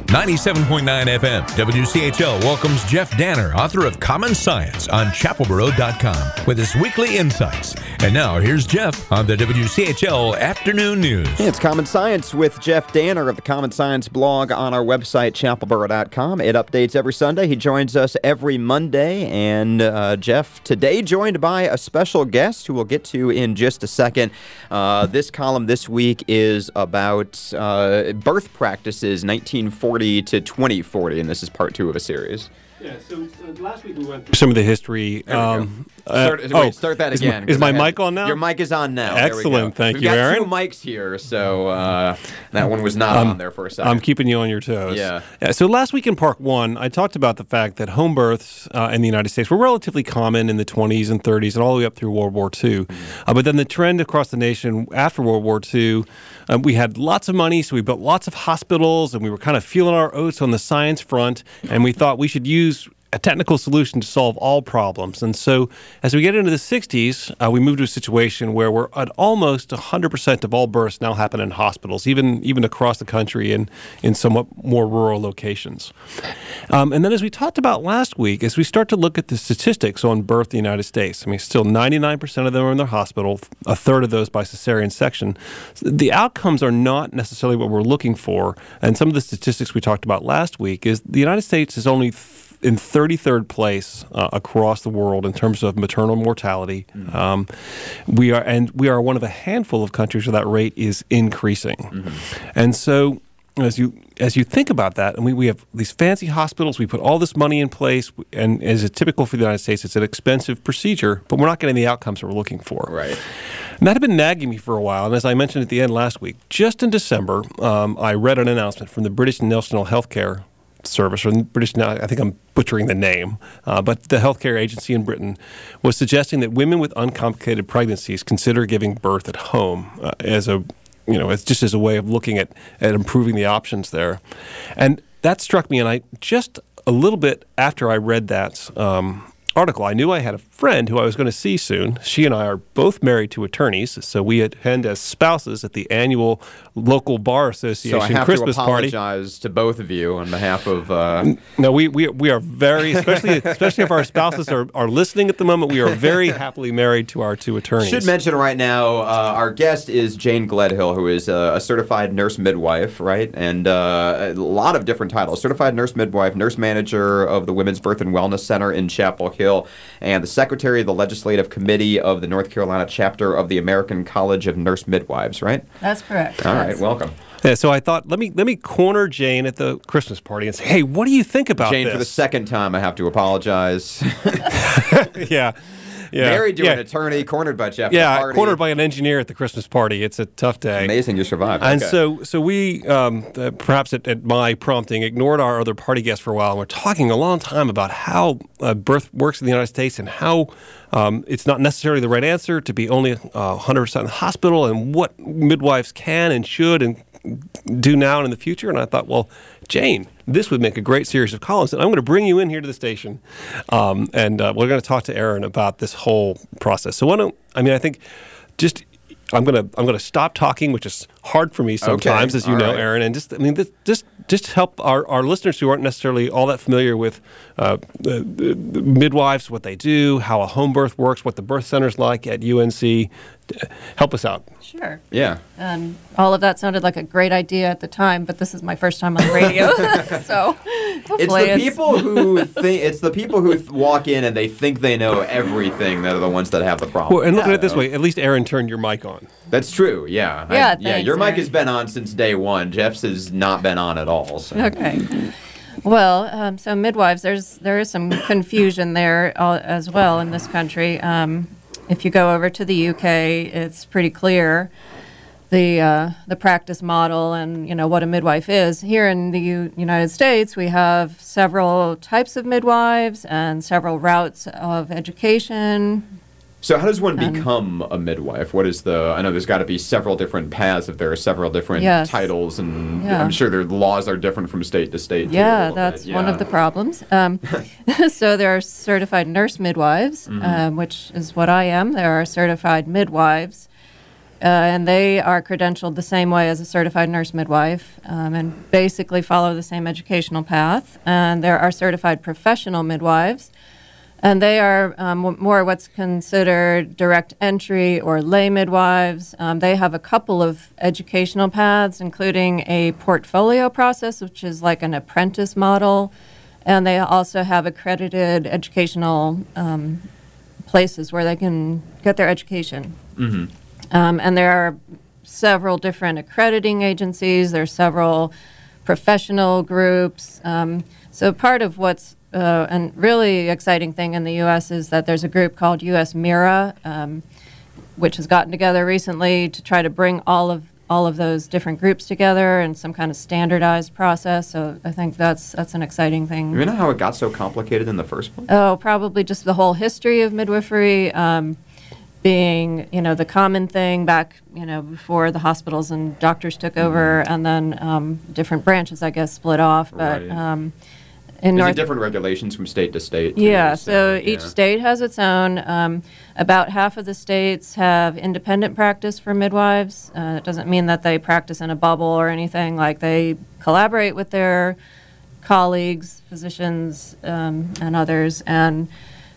97.9 FM, WCHL welcomes Jeff Danner, author of Common Science, on chapelboro.com with his weekly insights. And now, here's Jeff on the WCHL Afternoon News. It's Common Science with Jeff Danner of the Common Science blog on our website, chapelboro.com. It updates every Sunday. He joins us every Monday. And Jeff, today joined by a special guest who we'll get to in just a second. This column this week is about birth practices, 1940 to 2040, and this is part 2 of a series. Yeah, so last week we went through some of the history. Start that again. Is my mic on now? Your mic is on now. Excellent, thank you, We've Aaron. got 2 mics here, so that one was not on there for a second. I'm keeping you on your toes. Yeah. So last week in Part 1, I talked about the fact that home births in the United States were relatively common in the 20s and 30s and all the way up through World War II. But then the trend across the nation after World War II, we had lots of money, so we built lots of hospitals, and we were kind of feeling our oats on the science front, and we thought we should use a technical solution to solve all problems. And so as we get into the 60s, we moved to a situation where we're at almost 100% of all births now happen in hospitals, even across the country and in somewhat more rural locations. And then as we talked about last week, as we start to look at the statistics on birth in the United States, I mean, still 99% of them are in their hospital, a third of those by cesarean section. The outcomes are not necessarily what we're looking for. And some of the statistics we talked about last week is the United States is only in 33rd place across the world in terms of maternal mortality. We are one of a handful of countries where that rate is increasing. And so as you think about that, and we have these fancy hospitals, we put all this money in place, and as is typical for the United States, it's an expensive procedure, but we're not getting the outcomes that we're looking for. Right. And that had been nagging me for a while, and as I mentioned at the end last week, just in December, I read an announcement from the British National Healthcare Service, or British, I think I'm butchering the name, but the healthcare agency in Britain was suggesting that women with uncomplicated pregnancies consider giving birth at home as a way of looking at improving the options there. And that struck me, and I just a little bit after I read that article, I knew I had a friend who I was going to see soon. She and I are both married to attorneys, so we attend as spouses at the annual local bar association Christmas party. So I have to apologize to both of you on behalf of... No, we are very, especially if our spouses are listening at the moment, we are very happily married to our 2 attorneys. Should mention right now, our guest is Jane Gledhill, who is a certified nurse midwife, right? And a lot of different titles. Certified nurse midwife, nurse manager of the Women's Birth and Wellness Center in Chapel Hill, and the secretary of the Legislative Committee of the North Carolina chapter of the American College of Nurse Midwives, right? That's correct. All right, welcome. Yeah, so I thought, let me corner Jane at the Christmas party and say, hey, what do you think about Jane, this? for the second time, I have to apologize. Yeah. Married to an attorney, cornered by Jeff. Yeah, cornered by an engineer at the Christmas party. It's a tough day. Amazing you survived. And okay. so we, perhaps at my prompting, ignored our other party guests for a while. And we're talking a long time about how birth works in the United States and how it's not necessarily the right answer to be only 100% in the hospital and what midwives can and should and do now and in the future. And I thought, well, Jane, this would make a great series of columns, and I'm going to bring you in here to the station, and we're going to talk to Aaron about this whole process. So I think I'm going to stop talking, which is hard for me sometimes, as you know, right. Aaron, and just help our listeners who aren't necessarily all that familiar with the midwives, what they do, how a home birth works, what the birth center's like at UNC. Help us out. Sure. Yeah. All of that sounded like a great idea at the time, but this is my first time on the radio, so hopefully it's the people who walk in and they think they know everything that are the ones that have the problem. Well, and look at it this way: at least Aaron turned your mic on. That's true. Yeah. Thanks, your mic Aaron. has been on since day one. Jeff's has not been on at all. So. Okay. Well, so midwives, there is some confusion there as well in this country. If you go over to the UK, it's pretty clear the practice model and what a midwife is. Here in the United States, we have several types of midwives and several routes of education. So how does one become a midwife? I know there's got to be several different paths if there are several different titles, and I'm sure their laws are different from state to state. Yeah, that's one of the problems. So there are certified nurse midwives, which is what I am. There are certified midwives. and they are credentialed the same way as a certified nurse midwife, and basically follow the same educational path. And there are certified professional midwives, and they are more what's considered direct entry or lay midwives. They have a couple of educational paths, including a portfolio process, which is like an apprentice model, and they also have accredited educational places where they can get their education. Mm-hmm. And there are several different accrediting agencies. There are several professional groups. So part of what's a really exciting thing in the U.S. is that there's a group called U.S. MIRA, which has gotten together recently to try to bring all of those different groups together in some kind of standardized process. So I think that's an exciting thing. You know how it got so complicated in the first place? Oh, probably just the whole history of midwifery being, the common thing back, before the hospitals and doctors took over, and then different branches, I guess, split off. But Right. In There's North, different regulations from state to state. too, yeah, so each yeah. state has its own. About half of the states have independent practice for midwives. It doesn't mean that they practice in a bubble or anything. Like, they collaborate with their colleagues, physicians, and others. And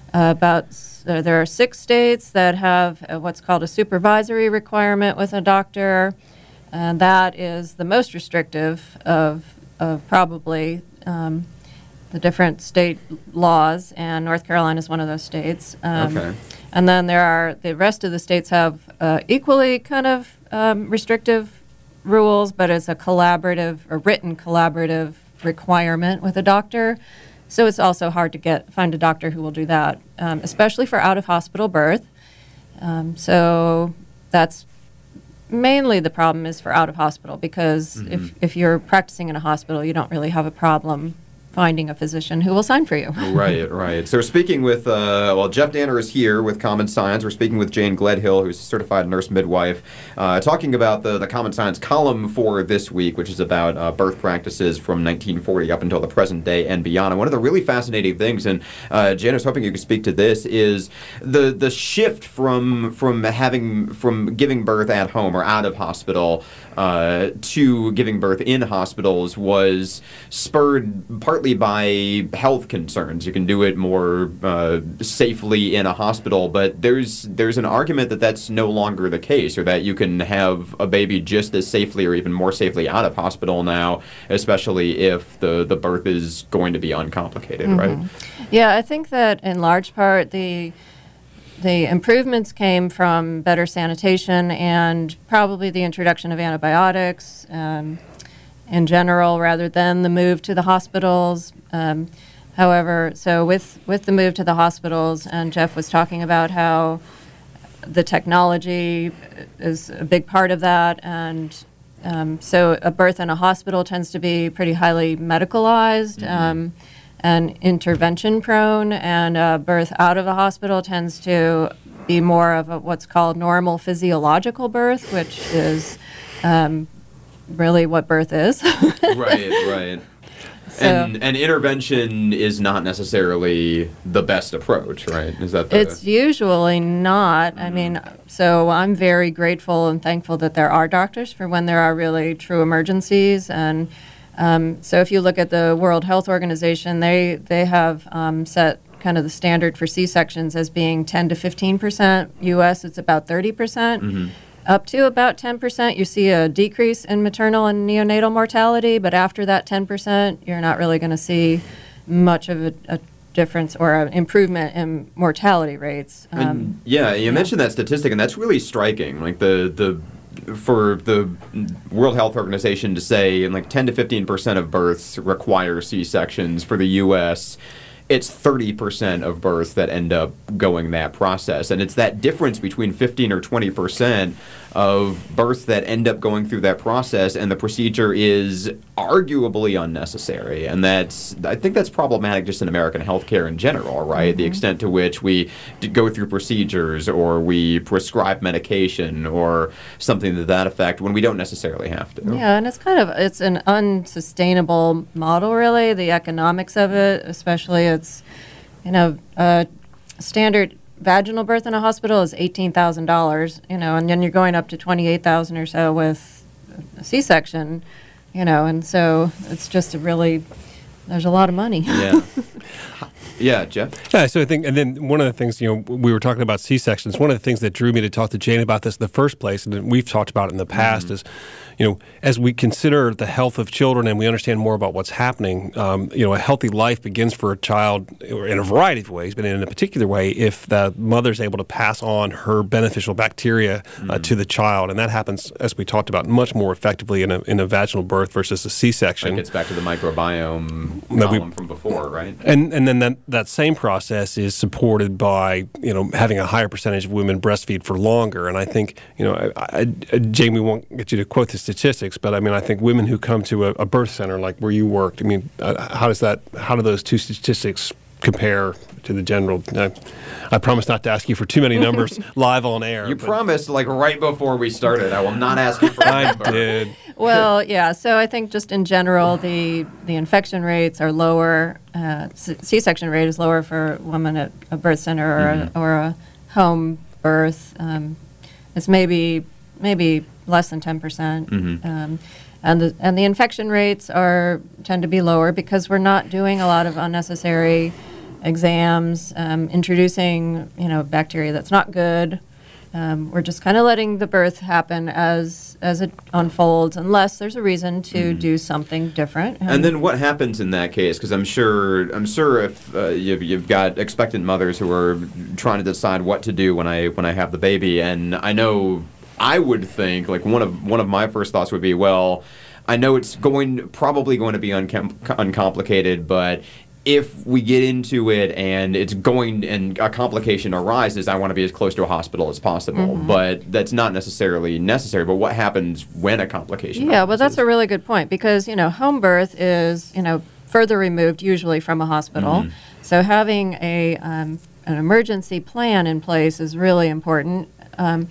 there are 6 states that have what's called a supervisory requirement with a doctor, and that is the most restrictive of probably the different state laws, and North Carolina is one of those states. Okay. And then the rest of the states have equally kind of restrictive rules, but it's a written collaborative requirement with a doctor. So it's also hard to find a doctor who will do that, especially for out-of-hospital birth. So that's mainly the problem is for out-of-hospital, because if you're practicing in a hospital, you don't really have a problem finding a physician who will sign for you. Right. So we're speaking with, Jeff Danner is here with Common Science. We're speaking with Jane Gledhill, who's a certified nurse midwife, talking about the Common Science column for this week, which is about birth practices from 1940 up until the present day and beyond. And one of the really fascinating things, and Jane, I was hoping you could speak to this, is the shift from giving birth at home or out of hospital to giving birth in hospitals was spurred partly by health concerns. You can do it more safely in a hospital, but there's an argument that that's no longer the case, or that you can have a baby just as safely or even more safely out of hospital now, especially if the birth is going to be uncomplicated, right? Yeah, I think that in large part the improvements came from better sanitation and probably the introduction of antibiotics in general, rather than the move to the hospitals. However, so with the move to the hospitals, and Jeff was talking about how the technology is a big part of that, and so a birth in a hospital tends to be pretty highly medicalized and intervention prone, and a birth out of the hospital tends to be more of what's called normal physiological birth, which is really what birth is. Right. So, and intervention is not necessarily the best approach, right? Is that It's usually not. I mean, so I'm very grateful and thankful that there are doctors for when there are really true emergencies. And so if you look at the World Health Organization, they have set kind of the standard for C-sections as being 10 to 15%. U.S., it's about 30%. Up to about 10%, you see a decrease in maternal and neonatal mortality, but after that 10%, you're not really going to see much of a difference or an improvement in mortality rates. You mentioned that statistic, and that's really striking. Like for the World Health Organization to say, like 10 to 15% of births require C-sections. For the U.S., it's 30% of births that end up going that process. And it's that difference between 15 or 20% of births that end up going through that process, and the procedure is arguably unnecessary. And I think that's problematic just in American healthcare in general, right? The extent to which we go through procedures or we prescribe medication or something to that effect when we don't necessarily have to. Yeah, and it's an unsustainable model, really, the economics of it, especially it's, standard vaginal birth in a hospital is $18,000, and then you're going up to $28,000 or so with a C-section, and so it's just there's a lot of money. Yeah. Yeah, Jeff? Yeah, so I think, and then one of the things, we were talking about C-sections. One of the things that drew me to talk to Jane about this in the first place, and we've talked about it in the past, is, as we consider the health of children and we understand more about what's happening, a healthy life begins for a child in a variety of ways, but in a particular way if the mother's able to pass on her beneficial bacteria to the child. And that happens, as we talked about, much more effectively in a vaginal birth versus a C-section. That gets back to the microbiome column from before, right? And then that same process is supported by, having a higher percentage of women breastfeed for longer. And I think, Jamie, won't get you to quote the statistics, but I think women who come to a birth center like where you worked, how do those two statistics compare to the general? I promise not to ask you for too many numbers live on air. You promised, right before we started, I will not ask you for a number. I did. Well, yeah. So I think just in general, the infection rates are lower. C-section rate is lower for a woman at a birth center or a home birth. It's maybe less than 10%. And the infection rates tend to be lower because we're not doing a lot of unnecessary exams, introducing bacteria that's not good. We're just kind of letting the birth happen as it unfolds, unless there's a reason to do something different. And then what happens in that case? Because I'm sure if you've got expectant mothers who are trying to decide what to do when I have the baby, and I know I would think one of my first thoughts would be, well, I know it's probably going to be uncomplicated, but if we get into it and and a complication arises, I want to be as close to a hospital as possible. But that's not necessarily necessary. But what happens when a complication arises? Yeah, well, that's a really good point because, home birth is, further removed usually from a hospital. So having an emergency plan in place is really important. In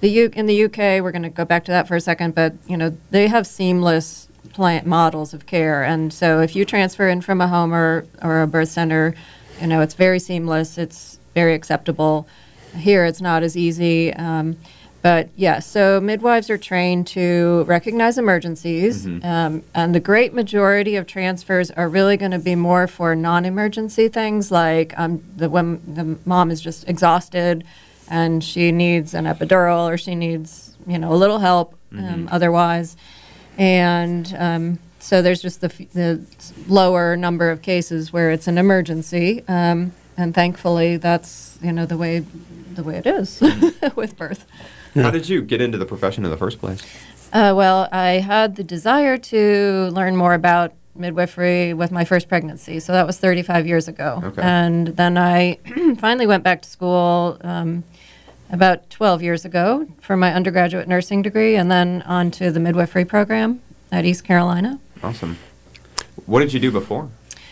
the UK, we're going to go back to that for a second, but, they have seamless models of care. And so if you transfer in from a home or a birth center, it's very seamless. It's very acceptable. Here, it's not as easy. But yeah, so midwives are trained to recognize emergencies. And the great majority of transfers are really going to be more for non-emergency things like when the mom is just exhausted and she needs an epidural or she needs, a little help otherwise. And so there's just the lower number of cases where it's an emergency, and thankfully that's the way it is with birth. How did you get into the profession in the first place? Well, I had the desire to learn more about midwifery with my first pregnancy, so that was 35 years ago. Okay. And then I finally went back to school about 12 years ago for my undergraduate nursing degree, and then on to the midwifery program at East Carolina. Awesome. What did you do before?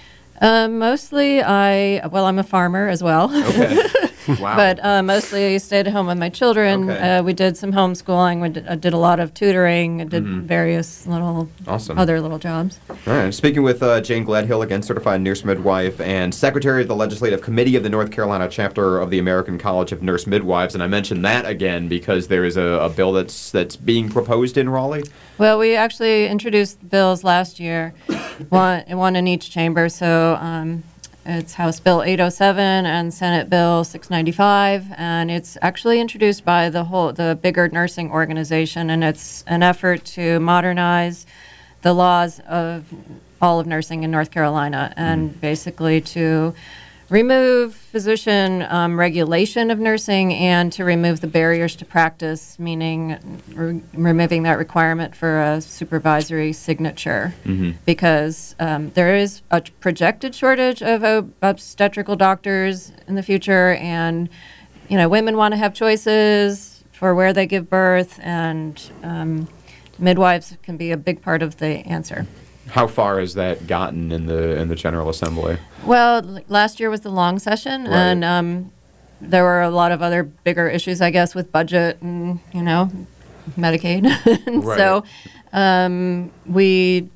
Mostly I'm a farmer as well. Okay. Wow. But mostly I stayed at home with my children. Okay. We did some homeschooling. I did a lot of tutoring. I did various other little jobs. All right. Speaking with Jane Gladhill, again, certified nurse midwife and secretary of the Legislative Committee of the North Carolina chapter of the American College of Nurse Midwives. And I mentioned that again because there is a bill that's being proposed in Raleigh. Well, we actually introduced bills last year, one in each chamber. So it's House Bill 807 and Senate Bill 695, and it's actually introduced by the bigger nursing organization, and it's an effort to modernize the laws of all of nursing in North Carolina, and basically to remove physician regulation of nursing and to remove the barriers to practice, meaning removing that requirement for a supervisory signature, because there is a projected shortage of obstetrical doctors in the future, and women want to have choices for where they give birth, and midwives can be a big part of the answer. How far has that gotten in the General Assembly? Well, last year was the long session, right. And there were a lot of other bigger issues, I guess, with budget and Medicaid. And right. So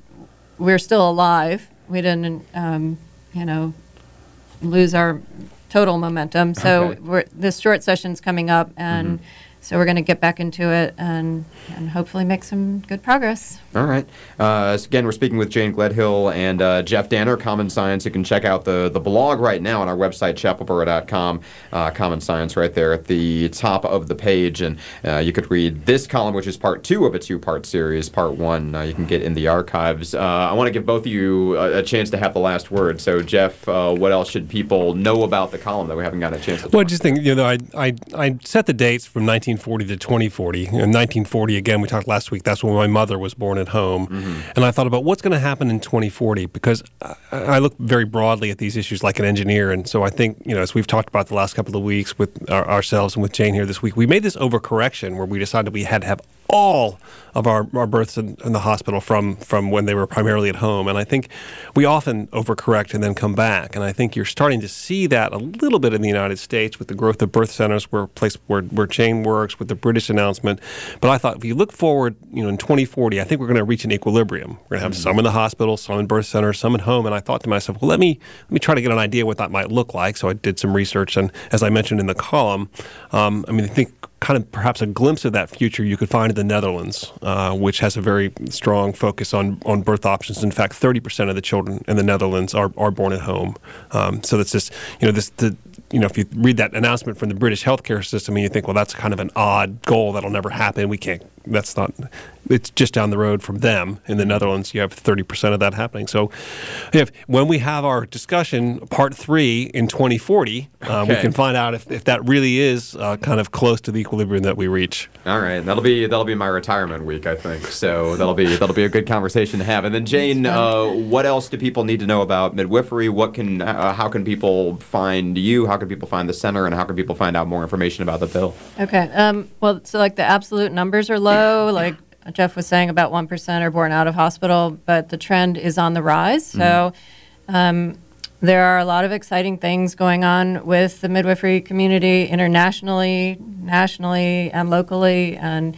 we're still alive. We didn't lose our total momentum. So Okay. this short session's coming up, and so we're going to get back into it and hopefully make some good progress. All right. So again, we're speaking with Jane Gledhill and Jeff Danner, Common Science. You can check out the blog right now on our website, chapelboro.com. Common Science right there at the top of the page. And you could read this column, which is part 2 of a 2-part series. Part 1 you can get in the archives. I want to give both of you a chance to have the last word. So, Jeff, what else should people know about the column that we haven't gotten a chance to talk Well, I just think, I set the dates from 1940 to 2040. In 1940, again, we talked last week, that's when my mother was born at home. And I thought about what's going to happen in 2040, because I look very broadly at these issues like an engineer. And so I think, as we've talked about the last couple of weeks with ourselves and with Jane here this week, we made this overcorrection where we decided we had to have all of our births in the hospital from when they were primarily at home. And I think we often overcorrect and then come back. And I think you're starting to see that a little bit in the United States with the growth of birth centers, where Jane works, with the British announcement. But I thought if you look forward, in 2040, I think we're going to reach an equilibrium. We're going to have some in the hospital, some in birth centers, some at home. And I thought to myself, well, let me try to get an idea what that might look like. So I did some research. And as I mentioned in the column, I think kind of perhaps a glimpse of that future you could find in the Netherlands, which has a very strong focus on birth options. In fact, 30% of the children in the Netherlands are born at home. So that's just, if you read that announcement from the British healthcare system and you think, well, that's kind of an odd goal, that'll never happen. It's just down the road from them. In the Netherlands, you have 30% of that happening. So when we have our discussion, part 3 in 2040, we can find out if that really is kind of close to the equilibrium that we reach. All right, that'll be my retirement week, I think. So that'll be a good conversation to have. And then Jane, what else do people need to know about midwifery? How can people find you? How can people find the center? And how can people find out more information about the pill? Okay. Well, so like the absolute numbers are low, like Jeff was saying, about 1% are born out of hospital, but the trend is on the rise. So there are a lot of exciting things going on with the midwifery community internationally, nationally, and locally. And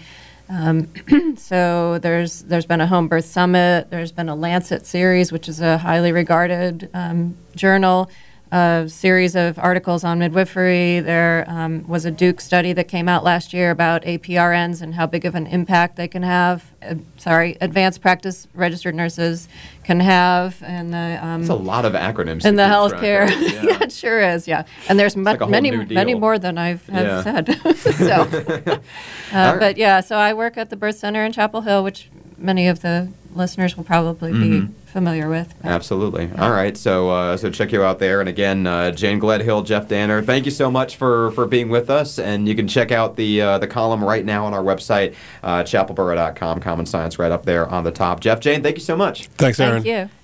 so there's been a home birth summit. There's been a Lancet series, which is a highly regarded journal, a series of articles on midwifery. There was a Duke study that came out last year about APRNs and how big of an impact they can have. Advanced practice registered nurses can have. And it's a lot of acronyms in the healthcare. Yeah, it sure is. Yeah, and there's many more than I've said. So, but yeah, so I work at the birth center in Chapel Hill, which many of the listeners will probably be familiar with. Absolutely. Yeah. All right. So check you out there. And again, Jane Gledhill, Jeff Danner, thank you so much for being with us. And you can check out the column right now on our website, chapelboro.com. Common Science right up there on the top. Jeff, Jane, thank you so much. Thanks, Aaron. Thank you.